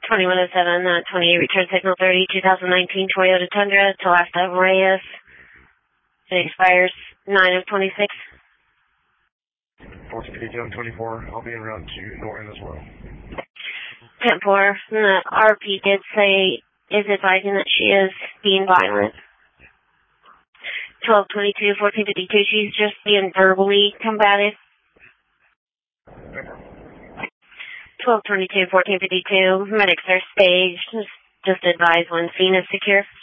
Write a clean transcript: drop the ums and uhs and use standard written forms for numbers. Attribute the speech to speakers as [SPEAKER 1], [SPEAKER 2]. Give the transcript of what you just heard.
[SPEAKER 1] 2107, 28 return signal 30, 2019 Toyota Tundra, Talasta Reyes. It expires 9 of 26.
[SPEAKER 2] 1452 I'll be en route to Norton as well.
[SPEAKER 1] 10-4, the RP did say, is advising that she is being violent. 1222, 1452, she's just being verbally combative. 1222, 1452, medics are staged. Just advise when scene is secure.